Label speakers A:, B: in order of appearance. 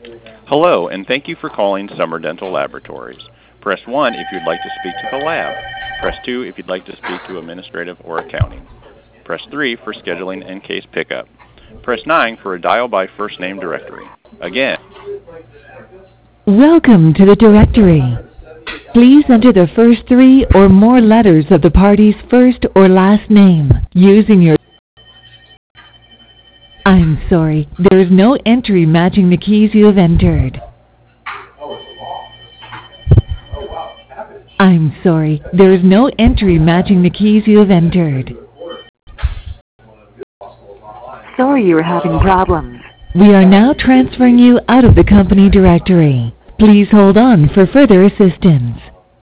A: Hello, and thank you for calling Summer Dental Laboratories. Press 1 if you'd like to speak to the lab. Press 2 if you'd like to speak to administrative or accounting. Press 3 for scheduling and case pickup. Press 9 for a dial by first name directory. Again.
B: Welcome to the directory. Please enter the first 3 or more letters of the party's first or last name using your... I'm sorry, there is no entry matching the keys you have entered. I'm sorry, there is no entry matching the keys you have entered. Sorry you're having problems. We are now transferring you out of the company directory. Please hold on for further assistance.